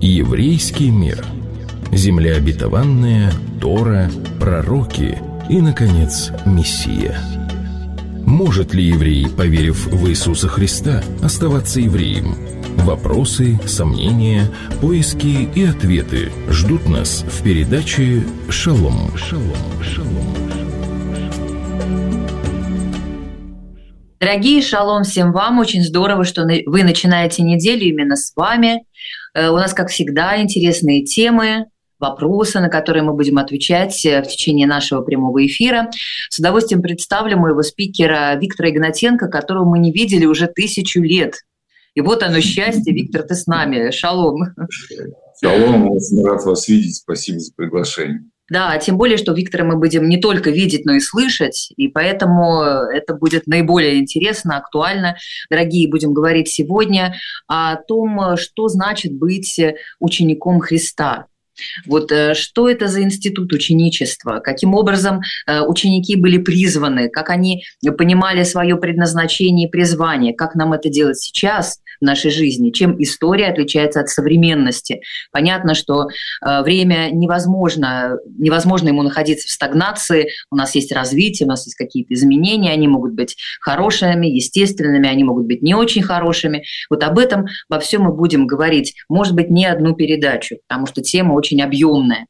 Еврейский мир. Земля обетованная, Тора, пророки и, наконец, Мессия. Может ли еврей, поверив в Иисуса Христа, оставаться евреем? Вопросы, сомнения, поиски и ответы ждут нас в передаче «Шалом». Дорогие, шалом всем вам. Очень здорово, что вы начинаете неделю именно с вами. У нас, как всегда, интересные темы, вопросы, на которые мы будем отвечать в течение нашего прямого эфира. С удовольствием представлю моего спикера Виктора Игнатенко, которого мы не видели уже 1000 лет. И вот оно счастье. Виктор, ты с нами. Шалом. Шалом, очень рад вас видеть. Спасибо за приглашение. Да, тем более, что Виктора мы будем не только видеть, но и слышать, и поэтому это будет наиболее интересно, актуально. Дорогие, будем говорить сегодня о том, что значит быть учеником Христа. Вот что это за институт ученичества, каким образом ученики были призваны, как они понимали свое предназначение и призвание, как нам это делать сейчас в нашей жизни, чем история отличается от современности. Понятно, что время невозможно ему находиться в стагнации, у нас есть развитие, у нас есть какие-то изменения, они могут быть хорошими, естественными, они могут быть не очень хорошими. Вот об этом во всем мы будем говорить, может быть, не одну передачу, потому что тема очень объемная.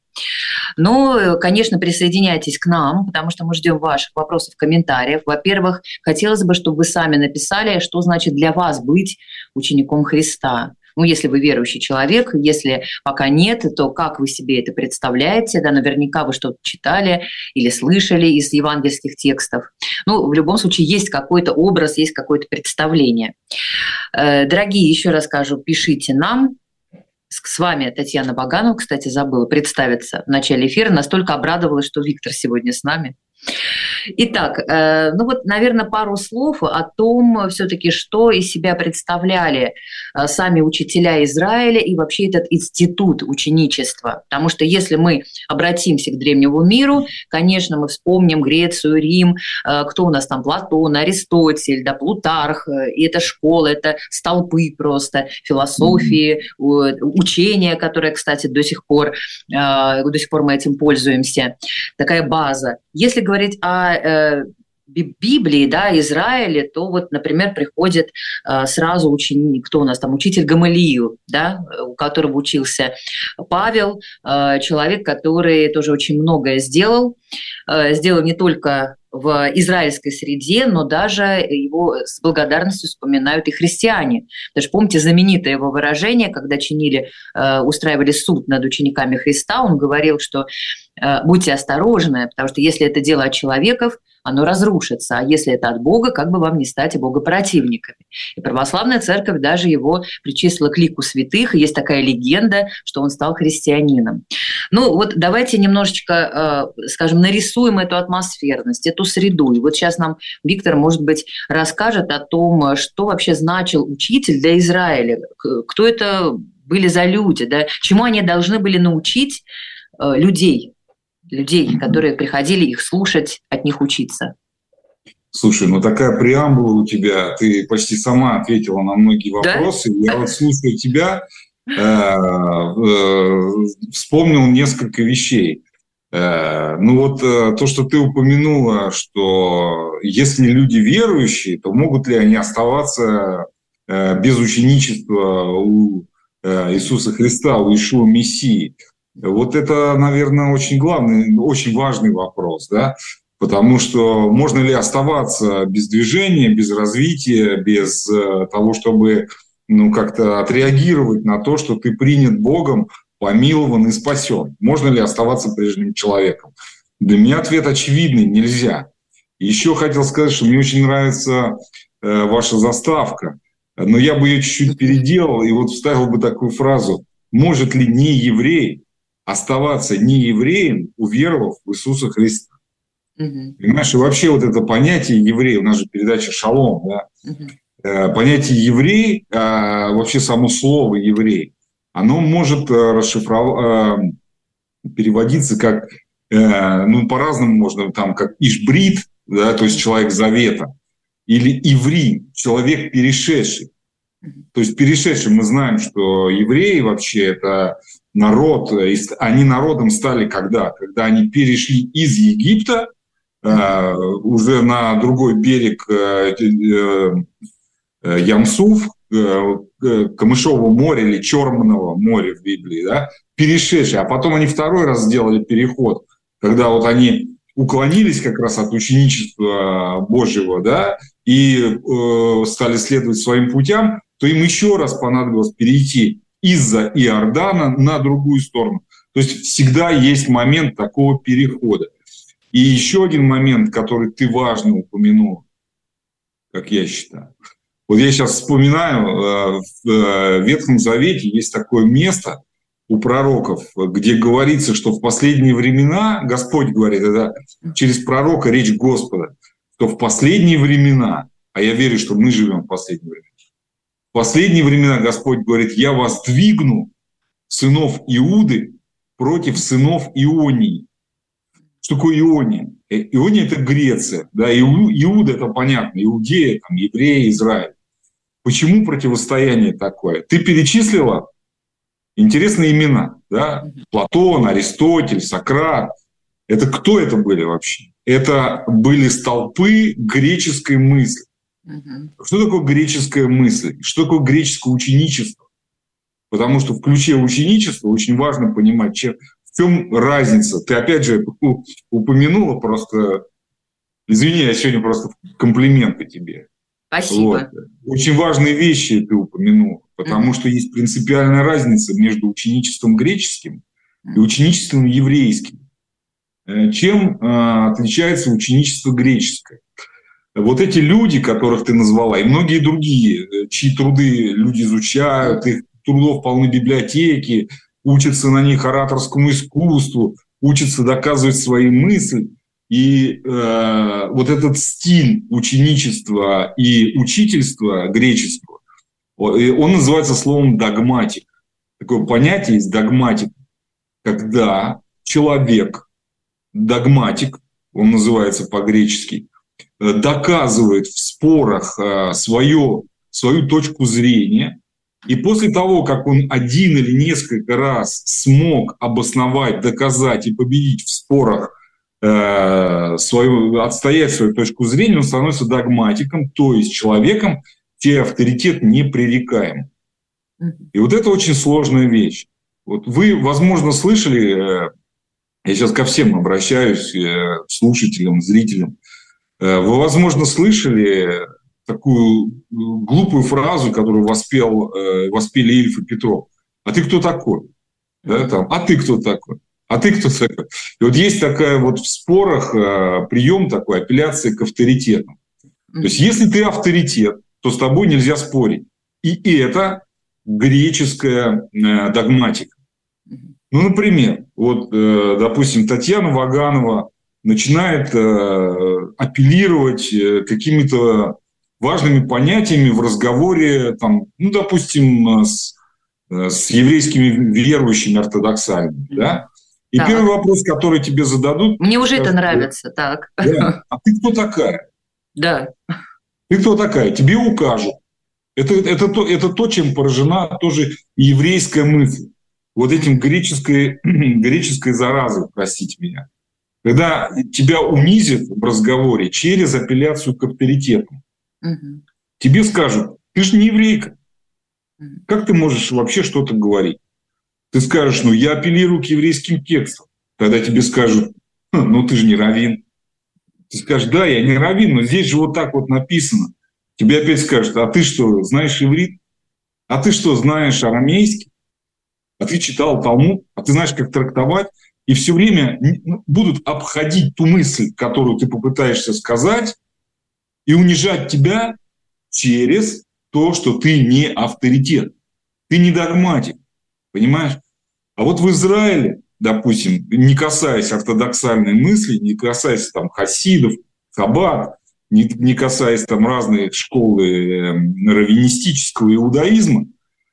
Но, конечно, присоединяйтесь к нам, потому что мы ждем ваших вопросов, комментариев. Во-первых, хотелось бы, чтобы вы сами написали, что значит для вас быть учеником Христа. Ну, если вы верующий человек, если пока нет, то как вы себе это представляете? Да, наверняка вы что-то читали или слышали из евангельских текстов. Ну, в любом случае, есть какой-то образ, есть какое-то представление. Дорогие, еще раз скажу, пишите нам. С вами Татьяна Баганова, кстати, забыла представиться в начале эфира, настолько обрадовалась, что Виктор сегодня с нами. Итак, ну вот, наверное, пару слов о том, все-таки, что из себя представляли сами учителя Израиля и вообще этот институт ученичества. Потому что если мы обратимся к древнему миру, конечно, мы вспомним Грецию, Рим, кто у нас там, Платон, Аристотель, да, Плутарх, и это школа, это столпы просто философии, учения, которые, кстати, до сих пор мы этим пользуемся, такая база. Если говорить о Библии, да, Израиле, то вот, например, приходит сразу ученик, кто у нас там, учитель Гамалиил, да, у которого учился Павел, человек, который тоже очень многое сделал не только в израильской среде, но даже его с благодарностью вспоминают и христиане. Даже помните знаменитое его выражение, когда устраивали суд над учениками Христа, он говорил, что будьте осторожны, потому что если это дело от человеков, оно разрушится, а если это от Бога, как бы вам не стать богопротивниками. И православная церковь даже его причислила к лику святых, и есть такая легенда, что он стал христианином. Ну вот давайте немножечко, скажем, нарисуем эту атмосферность, эту среду. И вот сейчас нам Виктор, может быть, расскажет о том, что вообще значил учитель для Израиля, кто это были за люди, да? Чему они должны были научить людей, которые приходили их слушать, от них учиться. Слушай, ну такая преамбула у тебя, ты почти сама ответила на многие вопросы. Да? Я вот слушаю тебя, вспомнил несколько вещей. Ну вот то, что ты упомянула, что если люди верующие, то могут ли они оставаться без ученичества у Иисуса Христа, у Иешуа Мессии? Вот это, наверное, очень главный, очень важный вопрос, да, потому что можно ли оставаться без движения, без развития, без того, чтобы, как-то отреагировать на то, что ты принят Богом, помилован и спасен? Можно ли оставаться прежним человеком? Для меня ответ очевидный – нельзя. Еще хотел сказать, что мне очень нравится ваша заставка, но я бы ее чуть-чуть переделал и вот вставил бы такую фразу: может ли не еврей оставаться неевреем, уверовав в Иисуса Христа? Понимаешь, и вообще вот это понятие еврей, у нас же передача «Шалом», да? Понятие еврей, вообще само слово еврей, оно может переводиться как, по-разному можно, там, как ишбрит, да, то есть человек завета, или иври, человек перешедший. То есть перешедшие, мы знаем, что евреи вообще это народ, они народом стали когда? Когда они перешли из Египта уже на другой берег Ямсуф, Камышового моря или Черного моря в Библии, да, перешедшие. А потом они второй раз сделали переход, когда вот они уклонились как раз от ученичества Божьего, да, и стали следовать своим путям, то им еще раз понадобилось перейти из-за Иордана на другую сторону. То есть всегда есть момент такого перехода. И еще один момент, который ты важно упомянул, как я считаю. Вот я сейчас вспоминаю, в Ветхом Завете есть такое место у пророков, где говорится, что в последние времена, Господь говорит, это через пророка речь Господа, что в последние времена, а я верю, что мы живем в последние времена, в последние времена Господь говорит, я воздвигну сынов Иуды против сынов Ионии. Что такое Иония? Иония – это Греция, да, Иуда – это понятно, Иудея, там, евреи, Израиль. Почему противостояние такое? Ты перечислила интересные имена, да? Платон, Аристотель, Сократ. Это кто это были вообще? Это были столпы греческой мысли. Что такое греческая мысль? Что такое греческое ученичество? Потому что в ключе ученичества очень важно понимать, в чем разница. Ты опять же упомянула просто, извини, я сегодня просто комплименты тебе. Спасибо. Вот. Очень важные вещи ты упомянула, потому что есть принципиальная разница между ученичеством греческим и ученичеством еврейским. Чем отличается ученичество греческое? Вот эти люди, которых ты назвала, и многие другие, чьи труды люди изучают, их трудов полны библиотеки, учатся на них ораторскому искусству, учатся доказывать свои мысли. И вот этот стиль ученичества и учительства греческого, он называется словом догматик. Такое понятие есть догматик, когда человек, догматик, он называется по-гречески, доказывает в спорах свою точку зрения, и после того, как он один или несколько раз смог обосновать, доказать и победить в спорах, отстоять свою точку зрения, он становится догматиком, то есть человеком, чей авторитет непререкаем. И вот это очень сложная вещь. Вот вы, возможно, слышали, я сейчас ко всем обращаюсь, слушателям, зрителям, вы, возможно, слышали такую глупую фразу, которую воспели Ильф и Петров. А ты кто такой? Да, там, а ты кто такой? А ты кто такой? И вот есть такая вот в спорах прием такой, апелляция к авторитетам. То есть если ты авторитет, то с тобой нельзя спорить. И это греческая догматика. Ну, например, вот, допустим, Татьяна Ваганова начинает апеллировать какими-то важными понятиями в разговоре, там, ну, допустим, с еврейскими верующими ортодоксальными, да? И так. Первый вопрос, который тебе зададут... Мне уже это нравится, так. Да. А ты кто такая? Да. Ты кто такая? Тебе укажут. Это то, чем поражена тоже еврейская мысль. Вот этим греческой заразой, простите меня. Когда тебя унизят в разговоре через апелляцию к авторитетам. Тебе скажут, ты же не еврейка. Как ты можешь вообще что-то говорить? Ты скажешь, ну, я апеллирую к еврейским текстам. Тогда тебе скажут, ну, ты же не раввин. Ты скажешь, да, я не раввин, но здесь же вот так вот написано. Тебе опять скажут, а ты что, знаешь иврит? А ты что, знаешь арамейский? А ты читал Талмуд? А ты знаешь, как трактовать? И все время будут обходить ту мысль, которую ты попытаешься сказать, и унижать тебя через то, что ты не авторитет. Ты не догматик. Понимаешь? А вот в Израиле, допустим, не касаясь ортодоксальной мысли, не касаясь там хасидов, хаббат, не касаясь там разных школ раввинистического иудаизма,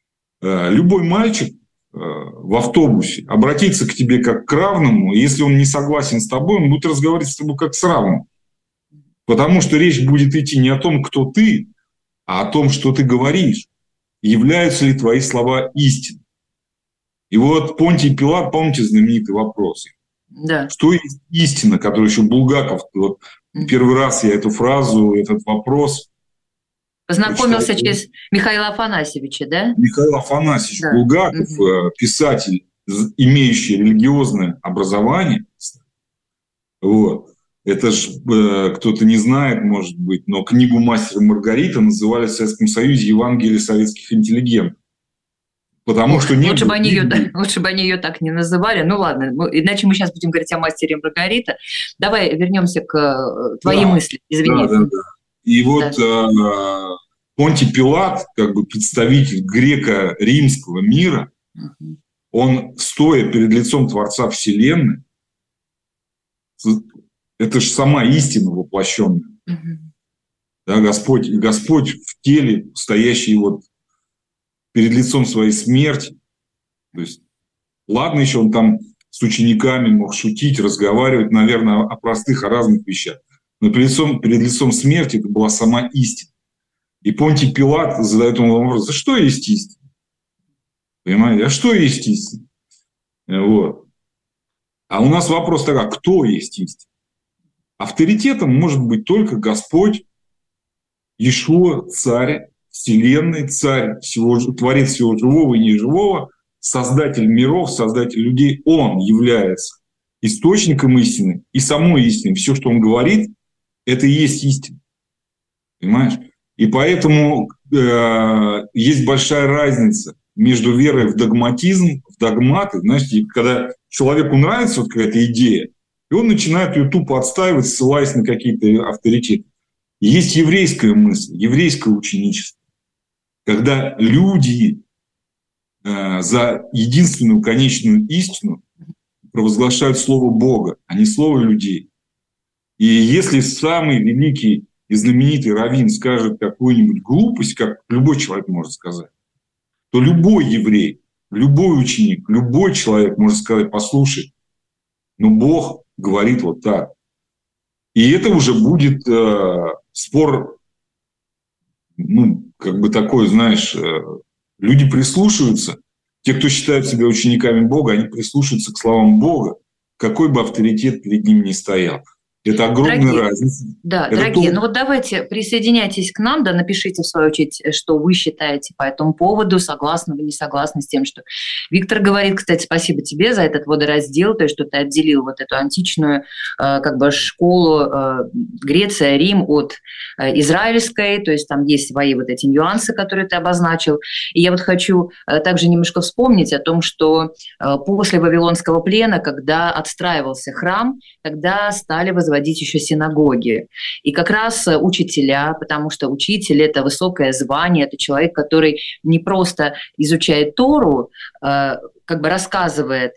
любой мальчик в автобусе обратится к тебе как к равному, и если он не согласен с тобой, он будет разговаривать с тобой как с равным. Потому что речь будет идти не о том, кто ты, а о том, что ты говоришь. являются ли твои слова истиной. И вот Понтий Пилат, помните знаменитый вопрос? Да. Что есть истина, который еще Булгаков, вот первый раз я эту фразу, этот вопрос познакомился через Михаила Афанасьевича, да? Михаил Афанасьевич Булгаков, писатель, имеющий религиозное образование. Вот. Это ж кто-то не знает, может быть, но книгу «Мастер и Маргарита» называли в Советском Союзе «Евангелие советских интеллигентов». Потому что лучше бы они ее так не называли. Ну ладно, иначе мы сейчас будем говорить о «Мастере и Маргарита». Давай вернемся к твоей мысли. Извини. Да. И вот Понтий Пилат, как бы представитель греко-римского мира, он, стоя перед лицом Творца Вселенной, это же сама истина воплощенная. Да, Господь в теле, стоящий вот перед лицом своей смерти. То есть, ладно, еще он там с учениками мог шутить, разговаривать, наверное, о простых, о разных вещах. Но перед лицом смерти это была сама истина. И Понтий Пилат задает ему вопрос: а что есть истина? Понимаете? А что есть истина? Вот. А у нас вопрос такой: кто есть истина? Авторитетом может быть только Господь, Иешуа, Царь Вселенной, Царь, Творец всего живого и неживого, Создатель миров, Создатель людей. Он является источником истины и самой истины. Все, что он говорит, это и есть истина. Понимаешь? И поэтому есть большая разница между верой в догматизм, в догматы. Знаете, когда человеку нравится вот какая-то идея, и он начинает ее тупо отстаивать, ссылаясь на какие-то авторитеты. Есть еврейская мысль, еврейское ученичество, когда люди за единственную конечную истину провозглашают слово Бога, а не слово людей. И если самый великий и знаменитый раввин скажет какую-нибудь глупость, как любой человек может сказать, то любой еврей, любой ученик, любой человек может сказать: послушай, но Бог говорит вот так. И это уже будет спор, как бы такой, знаешь, люди прислушиваются. Те, кто считают себя учениками Бога, они прислушиваются к словам Бога, какой бы авторитет перед ним ни стоял. Это огромная разница. Да, дорогие, ну вот давайте присоединяйтесь к нам, да, напишите в свою очередь, что вы считаете по этому поводу, согласны вы, не согласны с тем, что Виктор говорит. Кстати, спасибо тебе за этот водораздел, то есть что ты отделил вот эту античную как бы школу Греция, Рим от израильской, то есть там есть свои вот эти нюансы, которые ты обозначил. И я вот хочу также немножко вспомнить о том, что после Вавилонского плена, когда отстраивался храм, тогда стали возводить еще синагоги. И как раз учителя, потому что учитель – это высокое звание, это человек, который не просто изучает Тору, как бы рассказывает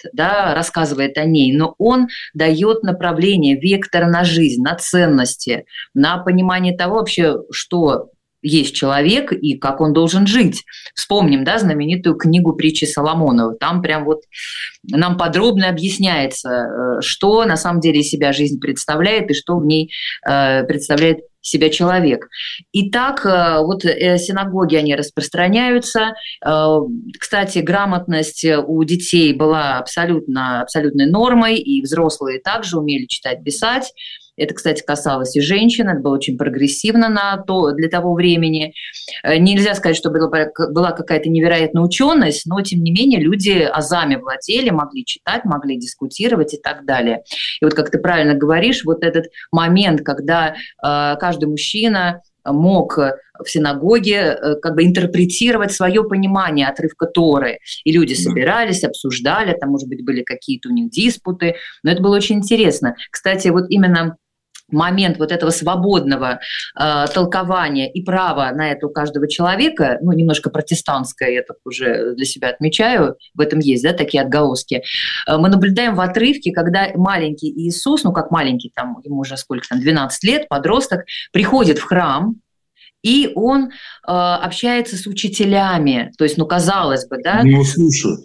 о ней, но он дает направление, вектор на жизнь, на ценности, на понимание того вообще, что есть человек и как он должен жить. Вспомним, да, знаменитую книгу «Притчи Соломонова». Там прям вот нам подробно объясняется, что на самом деле из себя жизнь представляет и что в ней представляет себя человек. И так вот синагоги, они распространяются. Кстати, грамотность у детей была абсолютной нормой, и взрослые также умели читать, писать. Это, кстати, касалось и женщин, это было очень прогрессивно для того времени. Нельзя сказать, что была какая-то невероятная ученость, но, тем не менее, люди азами владели, могли читать, могли дискутировать и так далее. И вот, как ты правильно говоришь, вот этот момент, когда каждый мужчина мог в синагоге как бы интерпретировать свое понимание отрывка Торы. И люди собирались, обсуждали, там, может быть, были какие-то у них диспуты, но это было очень интересно. Кстати, вот именно момент вот этого свободного толкования и права на это у каждого человека, немножко протестантское, я так уже для себя отмечаю, в этом есть, да, такие отголоски, мы наблюдаем в отрывке, когда маленький Иисус, как маленький, там, ему уже сколько там, 12 лет, подросток, приходит в храм, и он общается с учителями, то есть, казалось бы, да. Его слушают.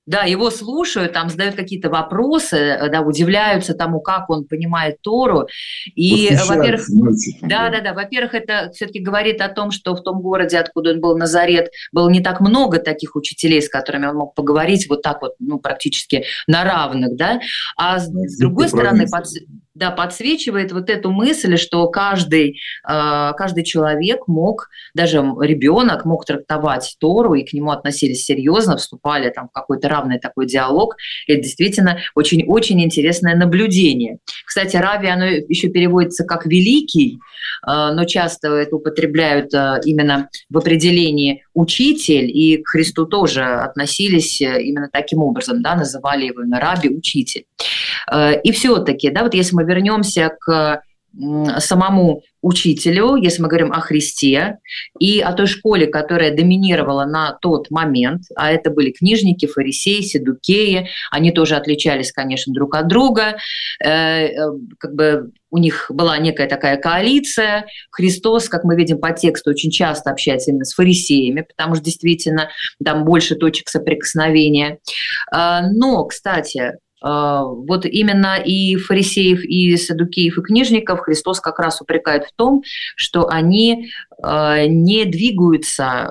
Да, его слушают, там задают какие-то вопросы, да, удивляются тому, как он понимает Тору. И, во-первых, во-первых, это все-таки говорит о том, что в том городе, откуда он был, Назарет, было не так много таких учителей, с которыми он мог поговорить вот так вот, ну, практически на равных, да. А с другой стороны, подсвечивает вот эту мысль, что каждый человек мог, даже ребенок мог трактовать Тору, и к нему относились серьезно, вступали там в какой-то равный такой диалог. Это действительно очень-очень интересное наблюдение. Кстати, Рави, оно еще переводится как «великий», но часто это употребляют именно в определении «учитель», и к Христу тоже относились именно таким образом, да, называли его именно Раби, учитель. И все-таки, да, вот если мы вернемся к самому учителю, если мы говорим о Христе и о той школе, которая доминировала на тот момент, а это были книжники, фарисеи, саддукеи, они тоже отличались, конечно, друг от друга, как бы у них была некая такая коалиция. Христос, как мы видим по тексту, очень часто общается именно с фарисеями, потому что действительно там больше точек соприкосновения. Но, кстати, вот именно и фарисеев, и саддукеев, и книжников Христос как раз упрекает в том, что они не двигаются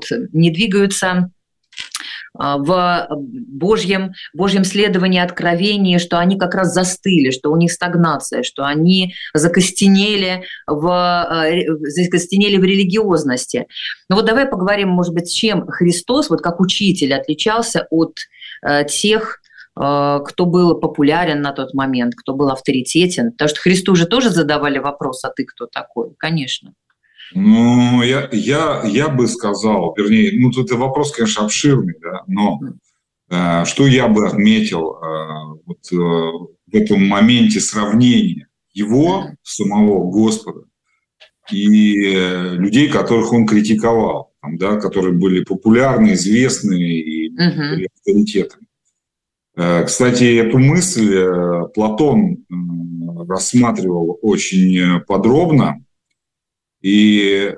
в Божьем следовании, откровении, что они как раз застыли, что у них стагнация, что они закостенели в религиозности. Но вот давай поговорим, может быть, с чем Христос, вот как учитель, отличался от тех, кто был популярен на тот момент, кто был авторитетен. Потому что Христу же тоже задавали вопрос, а ты кто такой? Конечно. Ну, я бы сказал, вернее, ну, тут и вопрос, конечно, обширный, да, но что я бы отметил вот, в этом моменте сравнения его, самого Господа, и людей, которых он критиковал, там, да, которые были популярны, известны и были авторитетами. Кстати, эту мысль Платон рассматривал очень подробно, и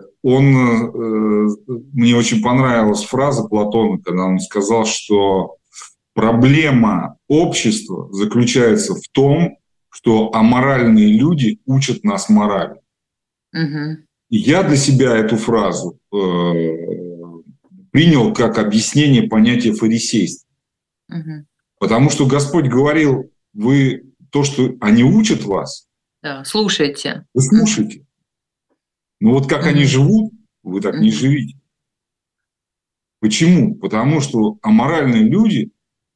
мне очень понравилась фраза Платона, когда он сказал, что проблема общества заключается в том, что аморальные люди учат нас морали. И я для себя эту фразу принял как объяснение понятия фарисейства. Потому что Господь говорил, вы то, что они учат вас, да, слушайте. Вы слушайте. Но вот как они живут, вы так не живите. Почему? Потому что аморальные люди,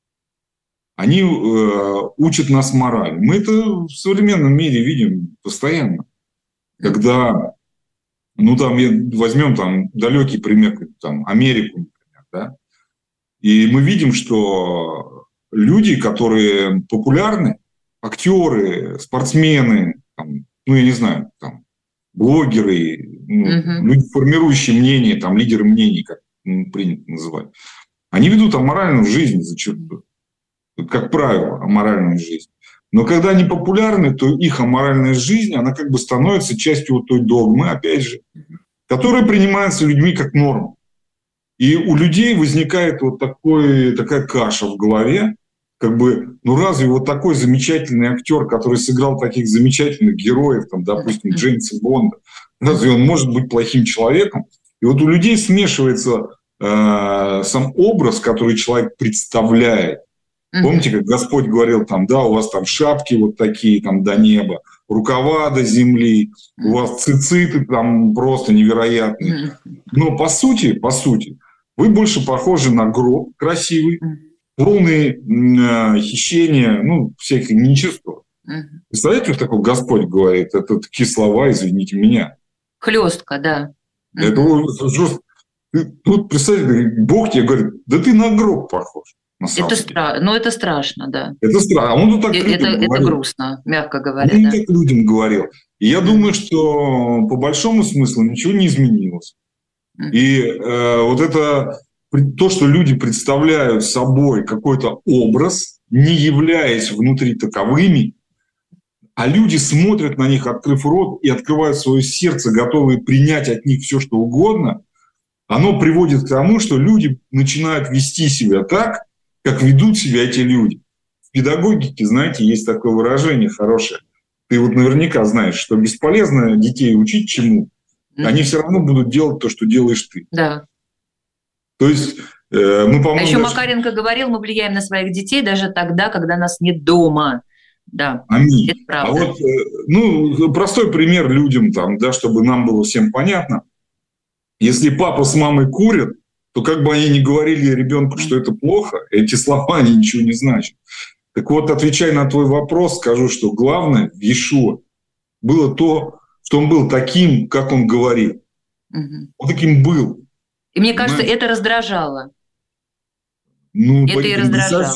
они учат нас морали. Мы это в современном мире видим постоянно. Когда, ну там возьмем там далекий пример, там Америку, например, да, и мы видим, что люди, которые популярны, актеры, спортсмены, там, ну, я не знаю, там, блогеры, люди, формирующие мнение, там, лидеры мнений, как принято называть, они ведут аморальную жизнь зачастую. Как правило, аморальную жизнь. Но когда они популярны, то их аморальная жизнь, она как бы становится частью вот той догмы, опять же, которая принимается людьми как норма. И у людей возникает вот такая каша в голове, как бы, ну разве вот такой замечательный актер, который сыграл таких замечательных героев, там, допустим, Джеймса Бонда, разве он может быть плохим человеком? И вот у людей смешивается сам образ, который человек представляет. Помните, как Господь говорил, там, да, у вас там шапки вот такие там до неба, рукава до земли, у вас цициты там просто невероятные. Но по сути, вы больше похожи на гроб красивый, полный хищения, ну, всяких нечестот. Представляете, вот такой Господь говорит, это такие слова, извините меня. Хлестко, да. Это жестко. Тут, представьте, Бог тебе говорит, да ты на гроб похож. Это страшно, да. Это страшно. А он тут так это грустно, мягко говоря. Он так людям говорил. И я думаю, что по большому смыслу ничего не изменилось. И вот это то, что люди представляют собой какой-то образ, не являясь внутри таковыми, а люди смотрят на них, открыв рот, и открывают свое сердце, готовые принять от них все, что угодно, оно приводит к тому, что люди начинают вести себя так, как ведут себя эти люди. В педагогике, знаете, есть такое выражение хорошее. Ты вот наверняка знаешь, что бесполезно детей учить чему. Они все равно будут делать то, что делаешь ты. Да. То есть мы, по-моему... А еще Макаренко говорил, мы влияем на своих детей даже тогда, когда нас нет дома. Да, Аминь. это правда. А вот, простой пример людям, там, да, чтобы нам было всем понятно. Если папа с мамой курят, то как бы они ни говорили ребенку, что это плохо, эти слова они ничего не значат. Так вот, отвечая на твой вопрос, скажу, что главное в Иешуа было то, что он был таким, как он говорил. Он таким был. И мне кажется, это раздражало. Ну, это и раздражало.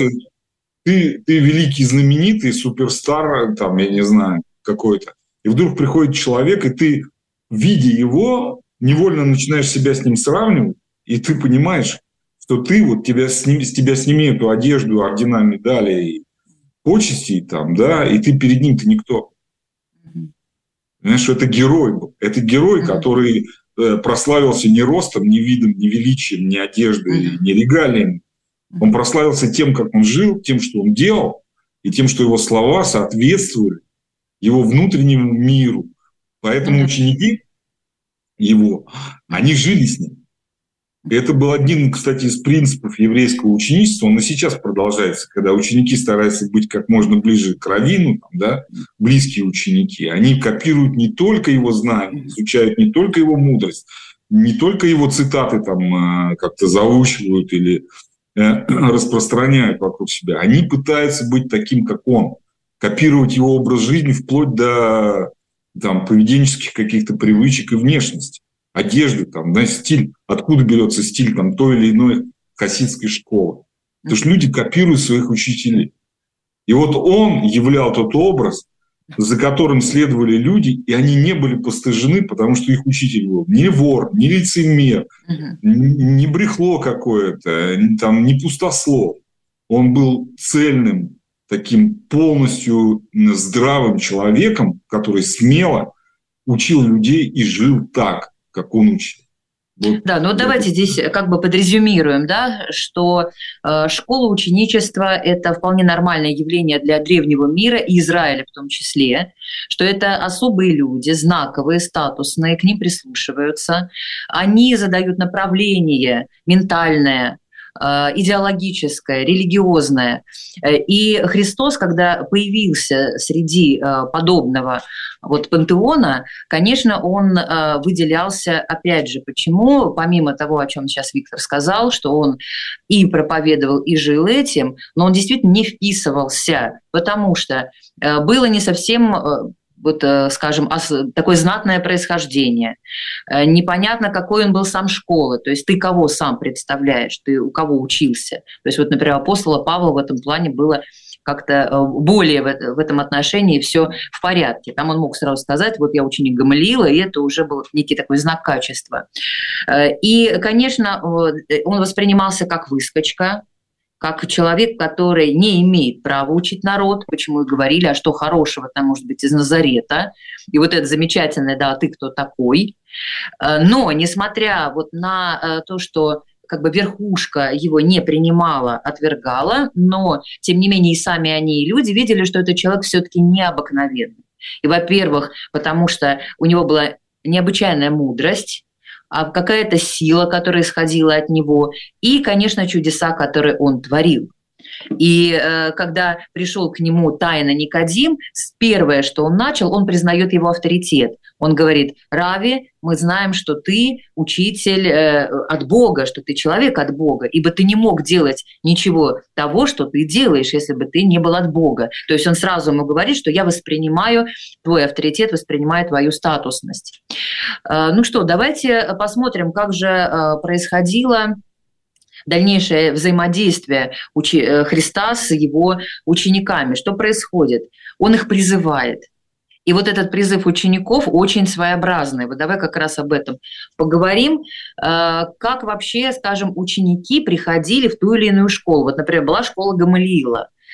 Ты великий, знаменитый, суперстар, там, я не знаю, какой-то. И вдруг приходит человек, и ты, видя его, невольно начинаешь себя с ним сравнивать, и ты понимаешь, что ты, вот с тебя сними эту одежду, ордена, медали и почести, там, да, и ты перед ним-то никто. Понимаешь, что это герой был. Это герой, который прославился не ростом, не видом, не величием, не одеждой, не регалиями. Он прославился тем, как он жил, тем, что он делал, и тем, что его слова соответствовали его внутреннему миру. Поэтому ученики его, они жили с ним. И это был один, кстати, из принципов еврейского ученичества. Он и сейчас продолжается, когда ученики стараются быть как можно ближе к раввину, там, да, близкие ученики. Они копируют не только его знания, изучают не только его мудрость, не только его цитаты там как-то заучивают или распространяют вокруг себя. Они пытаются быть таким, как он, копировать его образ жизни вплоть до там, поведенческих каких-то привычек и внешности, одежды, там, да, стиль, откуда берется стиль там, той или иной хасидской школы. Потому что люди копируют своих учителей. И вот он являл тот образ, за которым следовали люди, и они не были постыжены, потому что их учитель был не вор, не лицемер, не брехло какое-то, там, не пустослов. Он был цельным, таким полностью здравым человеком, который смело учил людей и жил так, как он учил. Вот. Да, ну давайте здесь как бы подрезюмируем, да, что школа ученичества – это вполне нормальное явление для древнего мира и Израиля в том числе, что это особые люди, знаковые, статусные, к ним прислушиваются, они задают направление ментальное, идеологическое, религиозное. И Христос, когда появился среди подобного вот пантеона, конечно, он выделялся, опять же, почему? Помимо того, о чем сейчас Виктор сказал, что он и проповедовал, и жил этим, но он действительно не вписывался, потому что было не совсем... вот, скажем, такое знатное происхождение. Непонятно, какой он был сам школы. То есть ты кого сам представляешь, ты у кого учился. То есть вот, например, апостола Павла в этом плане было как-то более в этом отношении все в порядке. Там он мог сразу сказать, вот я ученик Гамалиила, и это уже был некий такой знак качества. И, конечно, он воспринимался как выскочка, как человек, который не имеет права учить народ, почему и говорили, а что хорошего там может быть из Назарета. И вот это замечательное, да, а ты кто такой? Но, несмотря вот на то, что как бы верхушка его не принимала, отвергала, но, тем не менее, и сами они, и люди видели, что этот человек все-таки необыкновенный. И, во-первых, потому что у него была необычайная мудрость, а какая-то сила, которая исходила от него, и, конечно, чудеса, которые он творил. И когда пришел к нему тайно Никодим, первое, что он начал, он признает его авторитет. Он говорит: «Рави, мы знаем, что ты учитель от Бога, что ты человек от Бога, ибо ты не мог делать ничего того, что ты делаешь, если бы ты не был от Бога». То есть он сразу ему говорит, что я воспринимаю твой авторитет, воспринимаю твою статусность. Ну что, давайте посмотрим, как же происходило дальнейшее взаимодействие Христа с его учениками. Что происходит? Он их призывает. И вот этот призыв учеников очень своеобразный. Вот давай как раз об этом поговорим. Как вообще, скажем, ученики приходили в ту или иную школу. Вот, например, была школа Гамалиила.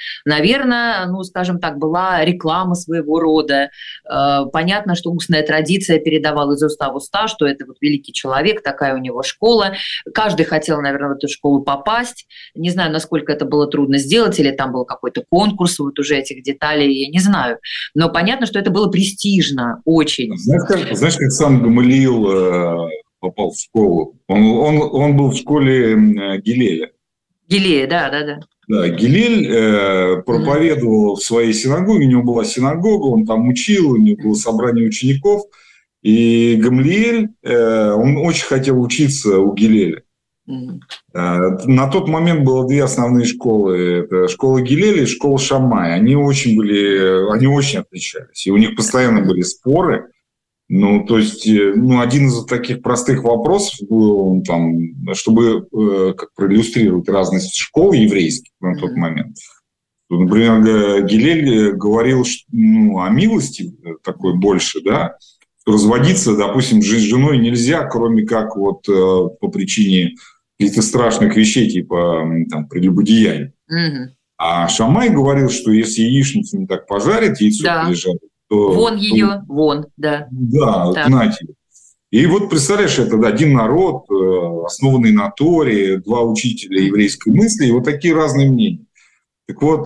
Наверное, ну, скажем так, была реклама своего рода. Понятно, что устная традиция передавала из уста в уста, что это вот великий человек, такая у него школа. Каждый хотел, наверное, в эту школу попасть. Не знаю, насколько это было трудно сделать, или там был какой-то конкурс, вот уже этих деталей я не знаю. Но понятно, что это было престижно очень. Знаешь, как сам Гамалиил попал в школу? Он был в школе Гилеля. Гилея, да. Да, Гилель проповедовал в своей синагоге, у него была синагога, он там учил, у него было собрание учеников, и Гамлиэль, он очень хотел учиться у Гилеля. На тот момент было две основные школы, это школа Гилеля и школа Шаммая, они очень отличались, и у них постоянно были споры. Ну, то есть, один из таких простых вопросов был, там, чтобы как проиллюстрировать разность школ еврейских на тот момент. Например, Гилель говорил о милости такой больше, да, разводиться, допустим, с женой нельзя, кроме как вот по причине каких-то страшных вещей, типа там, прелюбодеяния. А Шамай говорил, что если яичницу не так пожарит, яйцо прижарит, вон ее, да. Да, знаете. И вот представляешь, это один народ, основанный на Торе, два учителя еврейской мысли, и вот такие разные мнения. Так вот,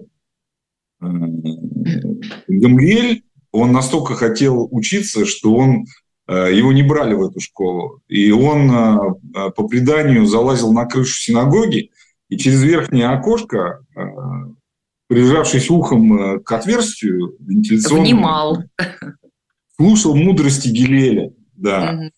Гамлиэль, он настолько хотел учиться, что его не брали в эту школу. И он по преданию залазил на крышу синагоги, и через верхнее окошко, прижавшись ухом к отверстию вентиляционному, внимал. Слушал мудрости Гилеля, да.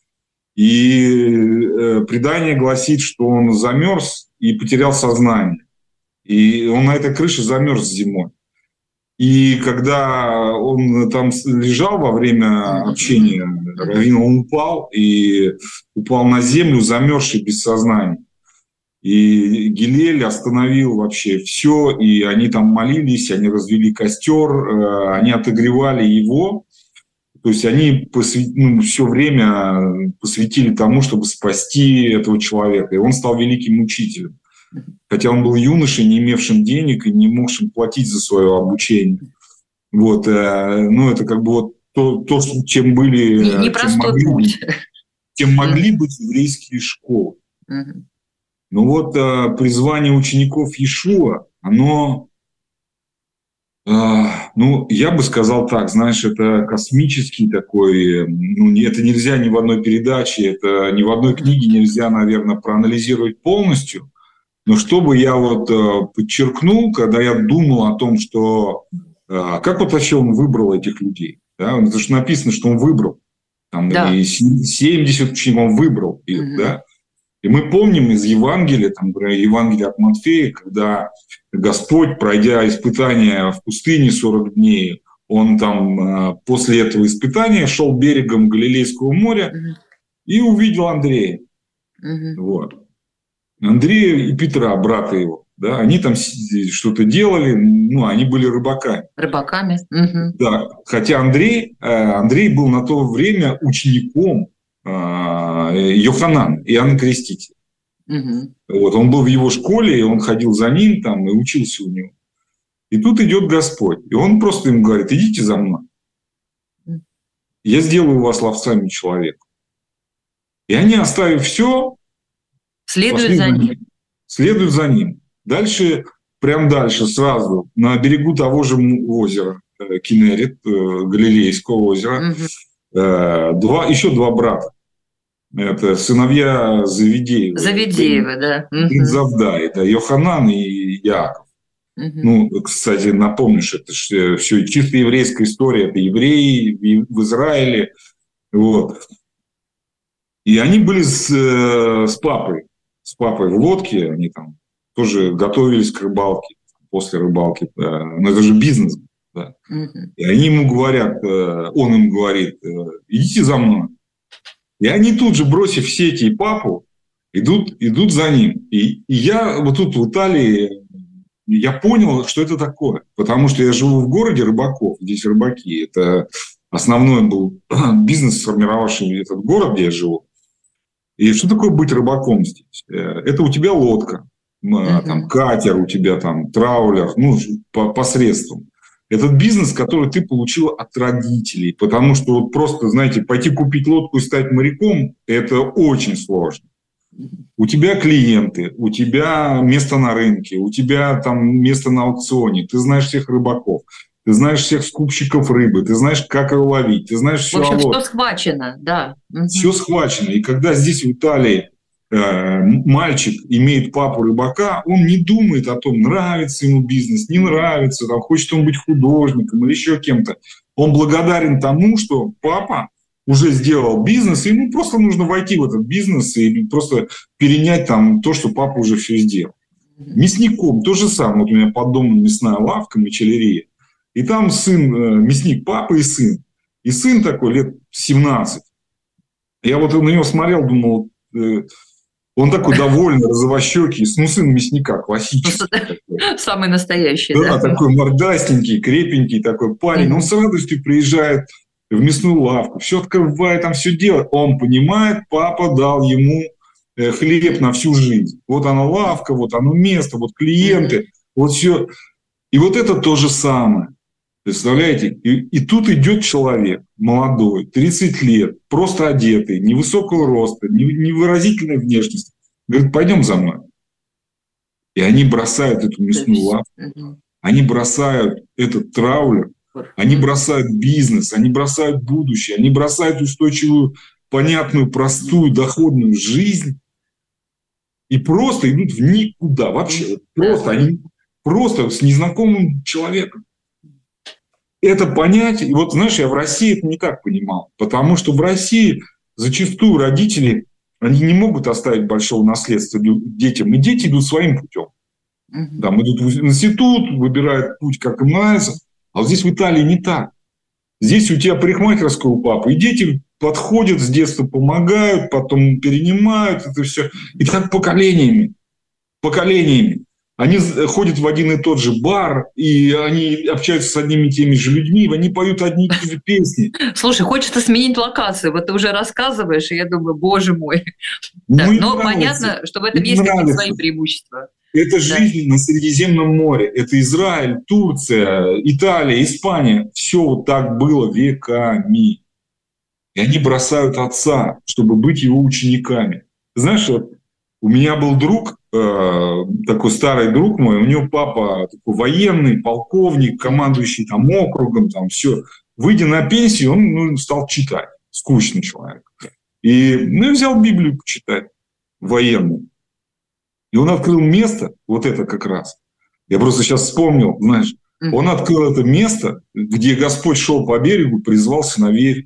И предание гласит, что он замерз и потерял сознание. И он на этой крыше замерз зимой. И когда он там лежал во время общения, раввин, он упал на землю, замерзший без сознания. И Гилель остановил вообще все, и они там молились, они развели костер, они отогревали его. То есть они все время посвятили тому, чтобы спасти этого человека. И он стал великим учителем. Хотя он был юношей, не имевшим денег и не могшим платить за свое обучение. Вот. Это как бы вот то чем были... Непростой путь. Чем могли быть еврейские школы. Ну вот призвание учеников Иешуа, оно, я бы сказал так, знаешь, это космический такой, это нельзя ни в одной передаче, это ни в одной книге нельзя, наверное, проанализировать полностью. Но что бы я вот подчеркнул, когда я думал о том, что как вот вообще он выбрал этих людей, да? Потому что написано, что он выбрал, там, и 70 учеников он выбрал их, да. И мы помним из Евангелия, там, Евангелие от Матфея, когда Господь, пройдя испытания в пустыне 40 дней, он там после этого испытания шел берегом Галилейского моря и увидел Андрея. Вот. Андрея и Петра, брата его. Да, они там что-то делали, они были рыбаками. Рыбаками? Да, хотя Андрей был на то время учеником Йоханан, Иоанна Крестителя. Вот, он был в его школе, и он ходил за ним там, и учился у него. И тут идет Господь, и он просто им говорит: идите за мной. Я сделаю вас ловцами человека. И они, оставив все, следуют за ним. Дальше, прям дальше, сразу, на берегу того же озера, Кинерет, Галилейского озера, еще два брата. Это сыновья Завидеева. Завидеева, да. Завдай, это Йоханан и Иаков. Кстати, напомнишь, это все чисто еврейская история, это евреи в Израиле. Вот. И они были с папой в лодке, они там тоже готовились к рыбалке, после рыбалки. Но это же бизнес. Да. И они ему говорят, он им говорит: идите за мной. И они тут же, бросив сети и папу, идут за ним. И я вот тут в Италии, я понял, что это такое. Потому что я живу в городе рыбаков, здесь рыбаки. Это основной был бизнес, сформировавший этот город, где я живу. И что такое быть рыбаком здесь? Это у тебя лодка. там катер у тебя, там траулер, ну, посредством. Этот бизнес, который ты получил от родителей, потому что вот просто, знаете, пойти купить лодку и стать моряком, это очень сложно. У тебя клиенты, у тебя место на рынке, у тебя там место на аукционе, ты знаешь всех рыбаков, ты знаешь всех скупщиков рыбы, ты знаешь, как ее ловить, ты знаешь все. В общем, все схвачено, да. Все схвачено. И когда здесь в Италии мальчик имеет папу рыбака, он не думает о том, нравится ему бизнес, не нравится, там, хочет он быть художником или еще кем-то. Он благодарен тому, что папа уже сделал бизнес, и ему просто нужно войти в этот бизнес и просто перенять там то, что папа уже все сделал. Мясником то же самое. Вот у меня под домом мясная лавка, мочелерия. И там сын, мясник папа и сын. И сын такой лет 17. Я вот на него смотрел, думал, он такой довольный, розовощекий, ну, сын мясника, классический. Самый настоящий, да? Да, такой мордастенький, крепенький такой парень. Он с радостью приезжает в мясную лавку, все открывает, там все делает. Он понимает, папа дал ему хлеб на всю жизнь. Вот она лавка, вот оно место, вот клиенты, вот все. И вот это то же самое. Представляете? И тут идет человек молодой, 30 лет, просто одетый, невысокого роста, невыразительной внешности. Говорит, пойдем за мной. И они бросают эту мясную лавку, они бросают этот траулер, они бросают бизнес, они бросают будущее, они бросают устойчивую, понятную, простую, доходную жизнь и просто идут в никуда. Вообще, просто они просто с незнакомым человеком. Это понять, и вот, знаешь, я в России это не так понимал, потому что в России зачастую родители, они не могут оставить большого наследства детям, и дети идут своим путем. Там идут в институт, выбирают путь, как им нравится, а вот здесь в Италии не так. Здесь у тебя парикмахерская у папы, и дети подходят с детства, помогают, потом перенимают это все, и так поколениями. Они ходят в один и тот же бар, и они общаются с одними и теми же людьми, они поют одни и те же песни. Слушай, хочется сменить локацию. Вот ты уже рассказываешь, и я думаю, боже мой. Но нравится. Понятно, что в этом есть какие-то свои преимущества. Это жизнь на Средиземном море. Это Израиль, Турция, Италия, Испания. Все вот так было веками. И они бросают отца, чтобы быть его учениками. Знаешь, вот у меня был друг, такой старый друг мой, у него папа такой военный, полковник, командующий там округом, там все. Выйдя на пенсию, он стал читать. Скучный человек. И я взял Библию почитать, военную. И он открыл место, вот это как раз. Я просто сейчас вспомнил, знаешь, он открыл это место, где Господь шел по берегу, призвал сыновей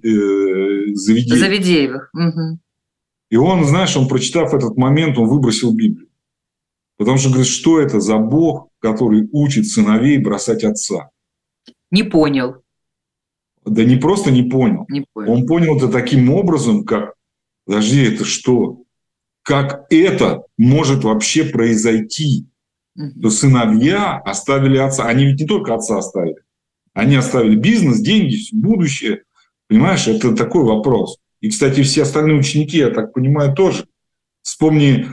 Завидеевых. И он, знаешь, он, прочитав этот момент, он выбросил Библию. Потому что, говорит, что это за Бог, который учит сыновей бросать отца? Не понял. Да не просто не понял. Он понял это таким образом, как, подожди, это что? Как это может вообще произойти? То сыновья оставили отца. Они ведь не только отца оставили. Они оставили бизнес, деньги, будущее. Понимаешь, это такой вопрос. И, кстати, все остальные ученики, я так понимаю, тоже. Вспомни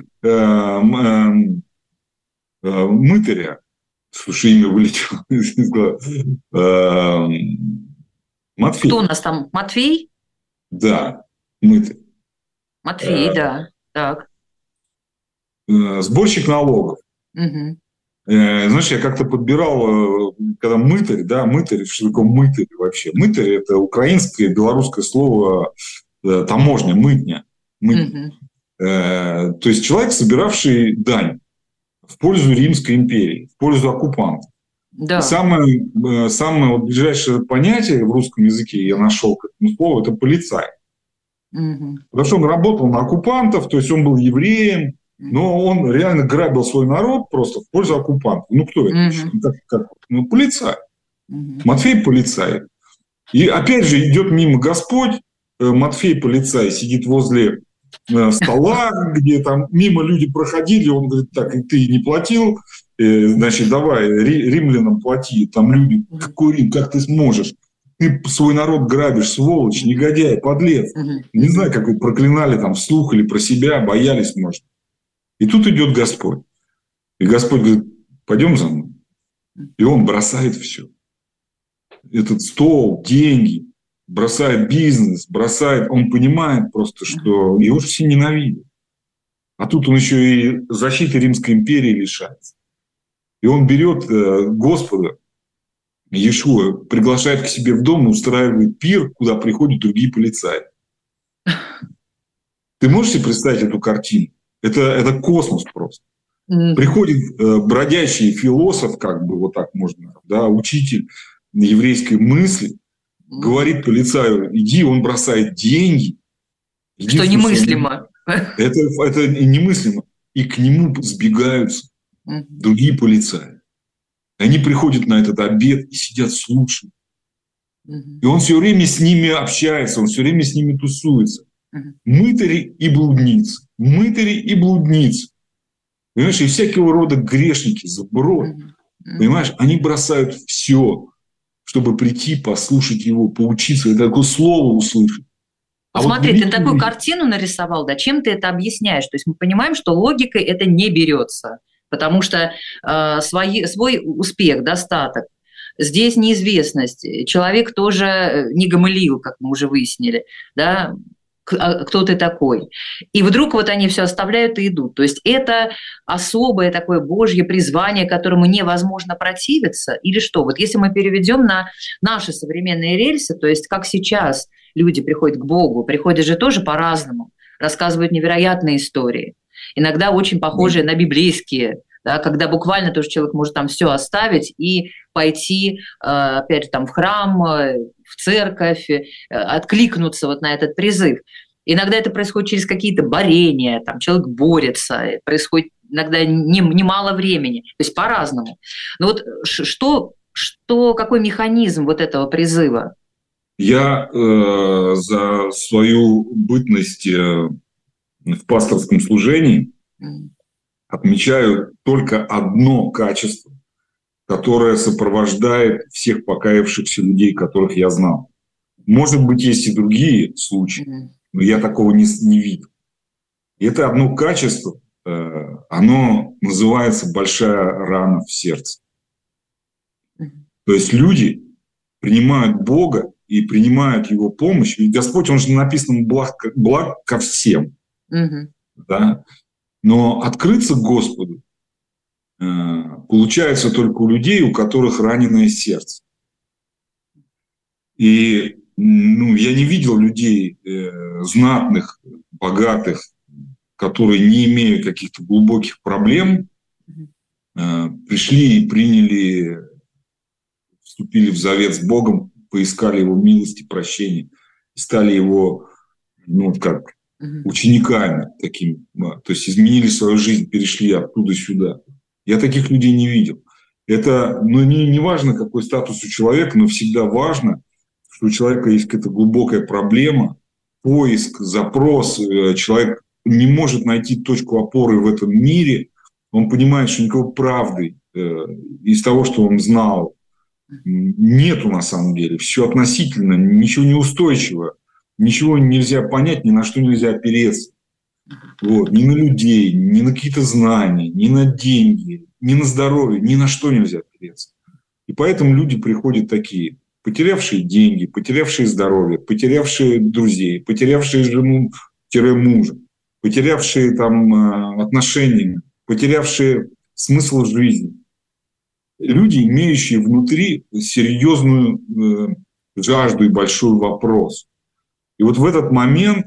мытаря. Слушай, имя вылетело из головы. Матфей. Кто у нас там? Матфей? Да, мытарь. Матфей, да. Так. Сборщик налогов. Знаешь, я как-то подбирал, когда мытарь, что такое мытарь вообще? Мытарь – это украинское, белорусское слово таможня, мытня. То есть человек, собиравший дань в пользу Римской империи, в пользу оккупантов. Да. Самое вот ближайшее понятие в русском языке я нашел к этому слову – это полицай. Потому что он работал на оккупантов, то есть он был евреем, но он реально грабил свой народ просто в пользу оккупантов. Ну, кто это еще? Полицай. Матфей полицай. И опять же идет мимо Господь, Матфей полицай сидит возле стола, где там мимо люди проходили, он говорит, так, и ты не платил, значит, давай римлянам плати, там люди, какой Рим, как ты сможешь? Ты свой народ грабишь, сволочь, негодяй, подлец. Не знаю, как вы проклинали там вслух или про себя, боялись, может. И тут идет Господь. И Господь говорит, пойдем за мной. И он бросает все. Этот стол, деньги, бросает бизнес, бросает. Он понимает просто, что его же все ненавидят. А тут он еще и защиты Римской империи лишается. И он берет Господа, Иешуа, приглашает к себе в дом и устраивает пир, куда приходят другие полицаи. Ты можешь себе представить эту картину? Это космос просто. Приходит бродячий философ, как бы вот так можно, да, учитель еврейской мысли, говорит полицаю, иди, он бросает деньги. Что немыслимо. Это немыслимо. И к нему сбегаются другие полицаи. Они приходят на этот обед и сидят слушают. И он все время с ними общается, он все время с ними тусуется. Мытари и блудницы. Мытари и блудницы. Понимаешь, и всякого рода грешники, заброд. Понимаешь, они бросают все, чтобы прийти, послушать его, поучиться, и такое слово услышать. Смотри, ты такую картину нарисовал, да, чем ты это объясняешь? То есть мы понимаем, что логикой это не берется, потому что свой успех, достаток, здесь неизвестность, человек тоже не гомелил, как мы уже выяснили, да, кто ты такой. И вдруг вот они все оставляют и идут. То есть это особое такое Божье призвание, которому невозможно противиться, или что? Вот если мы переведем на наши современные рельсы, то есть как сейчас люди приходят к Богу, приходят же тоже по-разному, рассказывают невероятные истории, иногда очень похожие на библейские, да, когда буквально тоже человек может там все оставить и пойти, опять же, там в храм, в церковь, откликнуться вот на этот призыв. Иногда это происходит через какие-то борения, там человек борется, происходит иногда немало времени, то есть по-разному. Но вот какой механизм вот этого призыва? Я за свою бытность в пасторском служении отмечаю только одно качество, которое сопровождает всех покаявшихся людей, которых я знал. Может быть, есть и другие случаи, но я такого не видел. И это одно качество, оно называется большая рана в сердце. То есть люди принимают Бога и принимают Его помощь. Ведь Господь, Он же написан благ ко всем. Да? Но открыться к Господу получается только у людей, у которых раненое сердце. И я не видел людей знатных, богатых, которые, не имея каких-то глубоких проблем, пришли и приняли, вступили в завет с Богом, поискали Его милости, прощения, и стали Его, учениками такими, то есть изменили свою жизнь, перешли оттуда сюда. Я таких людей не видел. Это, не важно, какой статус у человека, но всегда важно, что у человека есть какая-то глубокая проблема, поиск, запрос. Человек не может найти точку опоры в этом мире. Он понимает, что никакой правды из того, что он знал, нету на самом деле. Все относительно, ничего неустойчивого. Ничего нельзя понять, ни на что нельзя опереться. Вот. Ни на людей, ни на какие-то знания, ни на деньги, ни на здоровье, ни на что нельзя опереться. И поэтому люди приходят такие, потерявшие деньги, потерявшие здоровье, потерявшие друзей, потерявшие жену-мужа, потерявшие там отношения, потерявшие смысл жизни. Люди, имеющие внутри серьезную жажду и большой вопрос. И вот в этот момент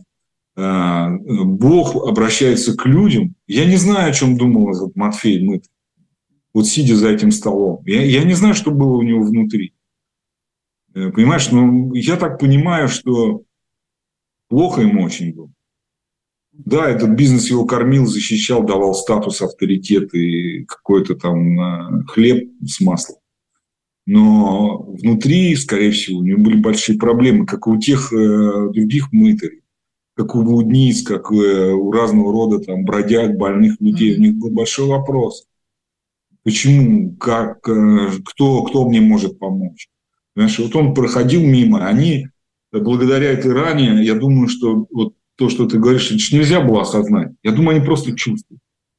Бог обращается к людям. Я не знаю, о чем думал этот Матфей Мытарь, вот сидя за этим столом. Я не знаю, что было у него внутри. Понимаешь, я так понимаю, что плохо ему очень было. Да, этот бизнес его кормил, защищал, давал статус, авторитет и какой-то там хлеб с маслом. Но внутри, скорее всего, у него были большие проблемы, как и у тех других мытарей, как у блудниц, как у разного рода там бродяг, больных людей. У них был большой вопрос. Почему? Как? Кто мне может помочь? Понимаешь, вот он проходил мимо, они, благодаря этой ране, я думаю, что вот то, что ты говоришь, это же нельзя было осознать. Я думаю, они просто чувствуют.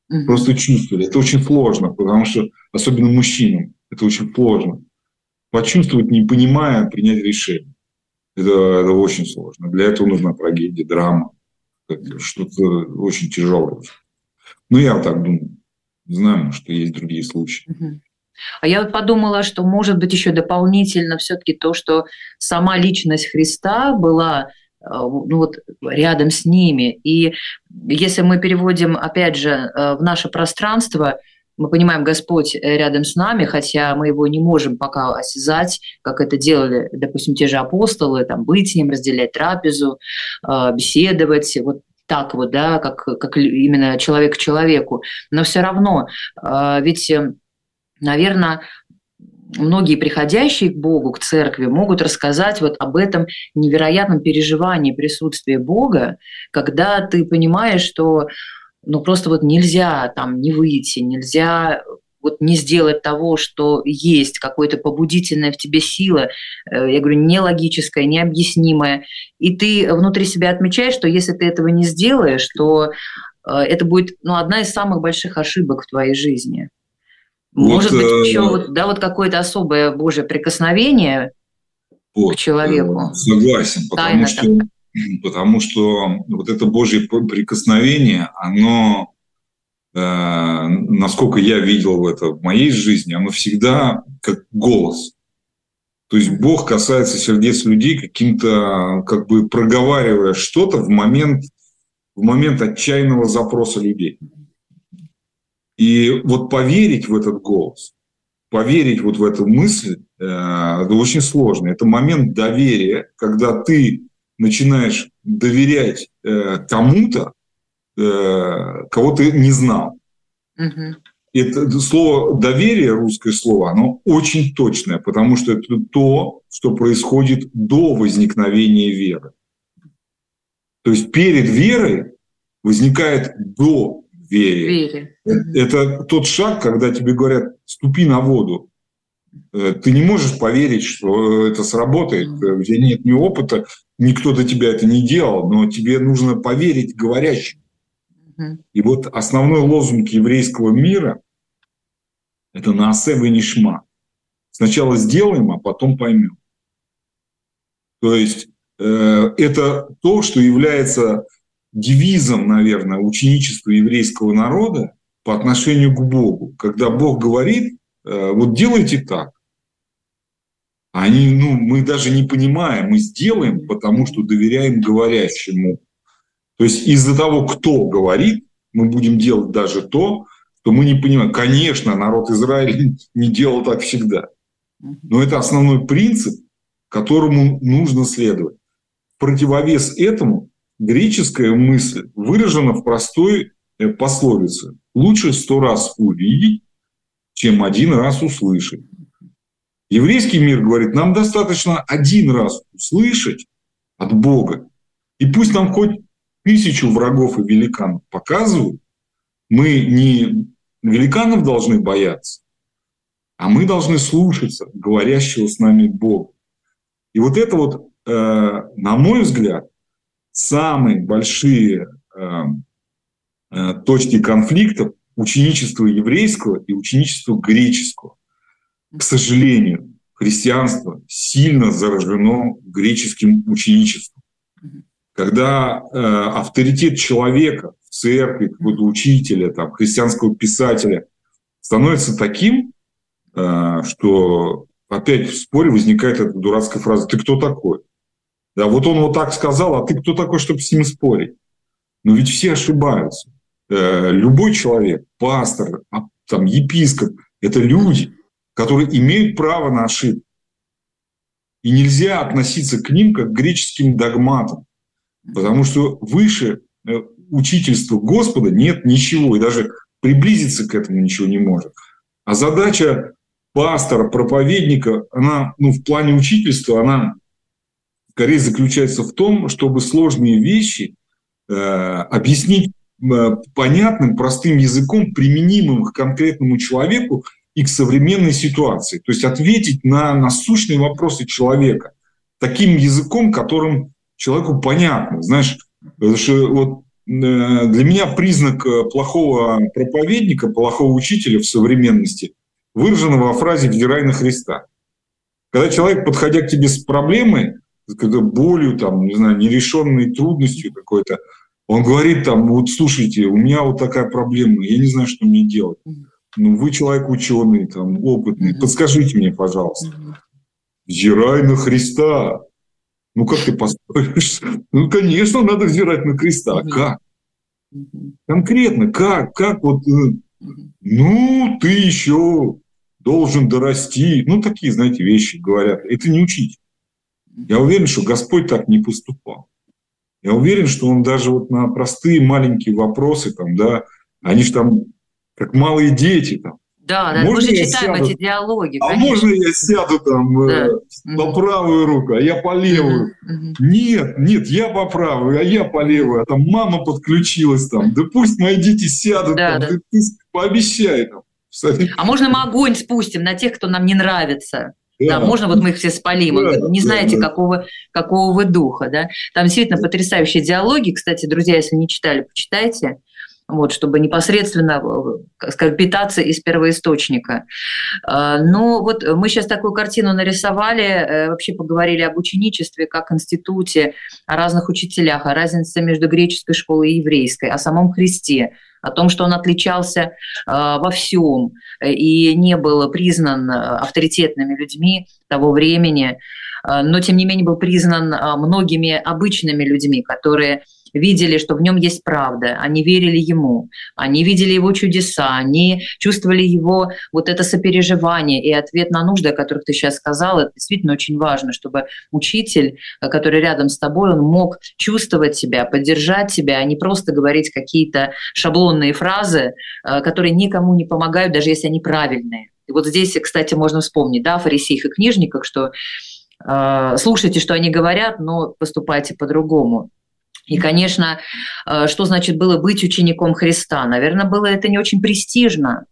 Просто чувствовали. Это очень сложно, потому что, особенно мужчинам, это очень сложно. Почувствовать, не понимая, принять решение. Это очень сложно. Для этого нужна трагедия, драма. Что-то очень тяжелое. Ну, я так думаю. Знаю, что есть другие случаи. А я вот подумала, что может быть еще дополнительно все-таки то, что сама личность Христа была рядом с ними. И если мы переводим, опять же, в наше пространство, мы понимаем, Господь рядом с нами, хотя мы его не можем пока осязать, как это делали, допустим, те же апостолы, там, быть с ним, разделять трапезу, беседовать, вот так вот, да, как именно человек к человеку. Но все равно, ведь, наверное, многие приходящие к Богу, к церкви, могут рассказать вот об этом невероятном переживании присутствия Бога, когда ты понимаешь, что просто вот нельзя там не выйти, нельзя вот не сделать того, что есть, какая-то побудительная в тебе сила, я говорю, нелогическая, необъяснимая. И ты внутри себя отмечаешь, что если ты этого не сделаешь, то это будет одна из самых больших ошибок в твоей жизни. Может быть, еще какое-то особое Божье прикосновение к человеку. Согласен, потому что вот это Божье прикосновение, оно, насколько я видел это в моей жизни, оно всегда как голос. То есть Бог касается сердец людей каким-то, как бы проговаривая что-то в момент отчаянного запроса людей. И вот поверить в этот голос, поверить вот в эту мысль, это очень сложно. Это момент доверия, когда ты начинаешь доверять кому-то, кого ты не знал. Это слово «доверие», русское слово, оно очень точное, потому что это то, что происходит до возникновения веры. То есть перед верой возникает до вере. Это тот шаг, когда тебе говорят «ступи на воду». Ты не можешь поверить, что это сработает. У тебя нет ни опыта, никто до тебя это не делал, но тебе нужно поверить говорящему. И вот основной лозунг еврейского мира – это «наасе венишма». Сначала сделаем, а потом поймем. То есть это то, что является девизом, наверное, ученичества еврейского народа по отношению к Богу. Когда Бог говорит, вот делайте так. Мы даже не понимаем, мы сделаем, потому что доверяем говорящему. То есть из-за того, кто говорит, мы будем делать даже то, что мы не понимаем. Конечно, народ Израиля не делал так всегда. Но это основной принцип, которому нужно следовать. В противовес этому греческая мысль выражена в простой пословице. Лучше 100 раз увидеть, чем 1 раз услышать. Еврейский мир говорит, нам достаточно 1 раз услышать от Бога. И пусть нам хоть 1000 врагов и великанов показывают, мы не великанов должны бояться, а мы должны слушаться говорящего с нами Бога. И вот это вот, на мой взгляд, самые большие точки конфликтов ученичества еврейского и ученичества греческого. К сожалению, христианство сильно заражено греческим ученичеством. Когда авторитет человека в церкви, какого-то учителя, христианского писателя становится таким, что опять в споре возникает эта дурацкая фраза «ты кто такой?». Да, вот он вот так сказал, а ты кто такой, чтобы с ним спорить? Но ведь все ошибаются. Любой человек, пастор, епископ – это люди, которые имеют право на ошибку. И нельзя относиться к ним как к греческим догматам, потому что выше учительства Господа нет ничего, и даже приблизиться к этому ничего не может. А задача пастора, проповедника, она, в плане учительства, она скорее заключается в том, чтобы сложные вещи объяснить понятным, простым языком, применимым к конкретному человеку и к современной ситуации. То есть ответить на насущные вопросы человека таким языком, которым человеку понятно. Знаешь, потому что вот для меня признак плохого проповедника, плохого учителя в современности выражен во фразе «взирай на Христа». Когда человек, подходя к тебе с проблемой, с какой-то болью, там, не знаю, нерешенной трудностью какой-то, он говорит там: вот слушайте, у меня вот такая проблема, я не знаю, что мне делать. Ну, вы человек ученый, там, опытный, подскажите мне, пожалуйста. Взирай на Христа. Ну, как ты построишь? Ну, конечно, надо взирать на Христа. Как? Конкретно, как вот, ну, ты еще должен дорасти. Ну, такие, знаете, вещи говорят. Это не учить. Я уверен, что Господь так не поступал. Я уверен, что Он даже вот на простые маленькие вопросы, там, да, они же там как малые дети там. Да, мы же читаем эти диалоги. А можно я сяду там по правую руку, а я по левую? Нет, я по правую, а я по левую. А там мама подключилась там. Да пусть мои дети сядут там. Ты пообещай там. А можно мы огонь спустим на тех, кто нам не нравится? Да, можно вот мы их все спалим. Не знаете, какого вы духа, да? Там действительно потрясающие диалоги. Кстати, друзья, если не читали, почитайте. Вот, чтобы непосредственно, скажем, питаться из первоисточника. Но вот мы сейчас такую картину нарисовали, вообще поговорили об ученичестве как институте, о разных учителях, о разнице между греческой школой и еврейской, о самом Христе, о том, что он отличался во всем и не был признан авторитетными людьми того времени, но тем не менее был признан многими обычными людьми, которые видели, что в нем есть правда, они верили ему, они видели его чудеса, они чувствовали его вот это сопереживание и ответ на нужды, о которых ты сейчас сказал. Это действительно очень важно, чтобы учитель, который рядом с тобой, он мог чувствовать себя, поддержать себя, а не просто говорить какие-то шаблонные фразы, которые никому не помогают, даже если они правильные. И вот здесь, кстати, можно вспомнить, да, о фарисеях и книжниках, что слушайте, что они говорят, но поступайте по-другому. И, конечно, что значит было быть учеником Христа? Наверное, было это не очень престижно,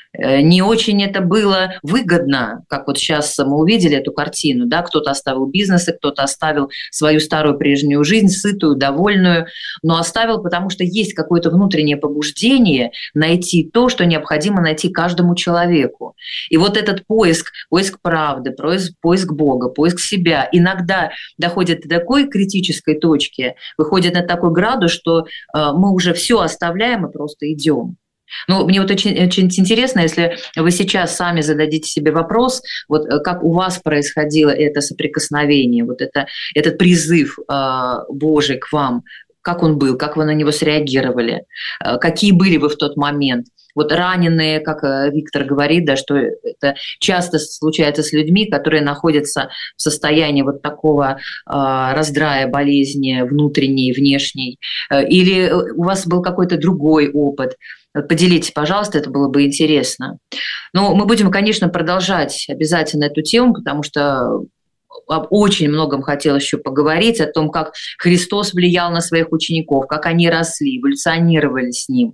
не очень это было выгодно, как вот сейчас мы увидели эту картину, да, кто-то оставил бизнесы, кто-то оставил свою старую прежнюю жизнь, сытую, довольную, но оставил, потому что есть какое-то внутреннее побуждение найти то, что необходимо найти каждому человеку. И вот этот поиск правды, поиск Бога, поиск себя иногда доходит до такой критической точки, выходит на такой градус, что мы уже все оставляем и просто идем. Ну, мне вот очень интересно, если вы сейчас сами зададите себе вопрос, вот как у вас происходило это соприкосновение, вот этот призыв Божий к вам, как он был, как вы на него среагировали, какие были вы в тот момент. Вот раненые, как Виктор говорит, да, что это часто случается с людьми, которые находятся в состоянии вот такого раздрая, болезни внутренней, внешней. Или у вас был какой-то другой опыт. Поделитесь, пожалуйста, это было бы интересно. Но мы будем, конечно, продолжать обязательно эту тему, потому что об очень многом хотелось еще поговорить, о том, как Христос влиял на своих учеников, как они росли, эволюционировали с Ним,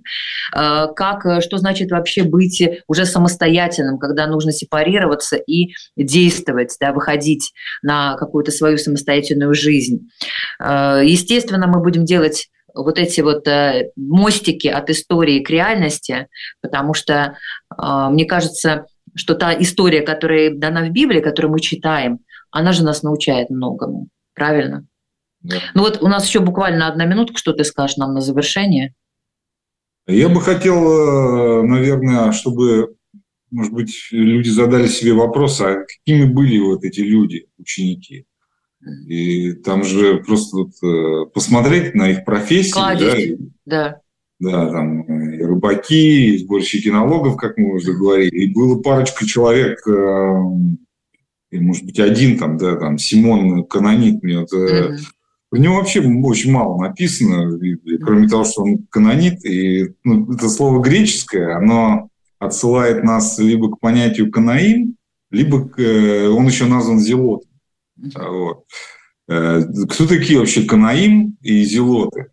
что значит вообще быть уже самостоятельным, когда нужно сепарироваться и действовать, да, выходить на какую-то свою самостоятельную жизнь. Естественно, мы будем делать вот эти вот мостики от истории к реальности, потому что мне кажется, что та история, которая дана в Библии, которую мы читаем, она же нас научает многому, правильно? Да. Ну вот у нас еще буквально 1 минутка, что ты скажешь нам на завершение? Я бы хотел, наверное, чтобы, может быть, люди задали себе вопрос, а какими были вот эти люди, ученики? И там же просто вот посмотреть на их профессии, да, там и рыбаки, и сборщики налогов, как мы уже говорили, и было парочка человек, и, может быть, один там, да, там Симон Канонит, про него вообще очень мало написано в Библии, кроме того, что он канонит, и это слово греческое, оно отсылает нас либо к понятию канаим, либо он еще назван зелотом. Вот. Кто такие вообще канаим и зелоты?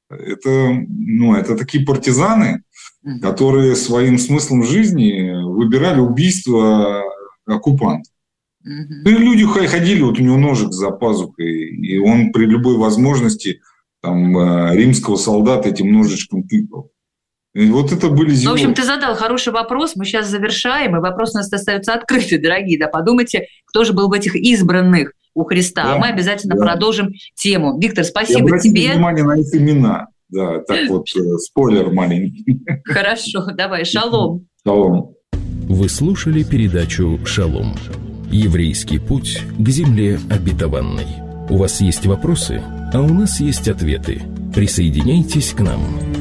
Это такие партизаны, которые своим смыслом жизни выбирали убийство оккупантов. И люди ходили, вот у него ножик за пазухой, и он при любой возможности там римского солдата этим ножичком тыкал. И вот это были зелёные. В общем, ты задал хороший вопрос, мы сейчас завершаем, и вопрос у нас остается открытый, дорогие. Да, подумайте, кто же был в этих избранных у Христа. Да, мы обязательно продолжим тему. Виктор, спасибо тебе. Обратите внимание на их имена. Да, так вот, спойлер маленький. Хорошо, давай, шалом. Шалом. Вы слушали передачу «Шалом». Еврейский путь к земле обетованной. У вас есть вопросы, а у нас есть ответы. Присоединяйтесь к нам.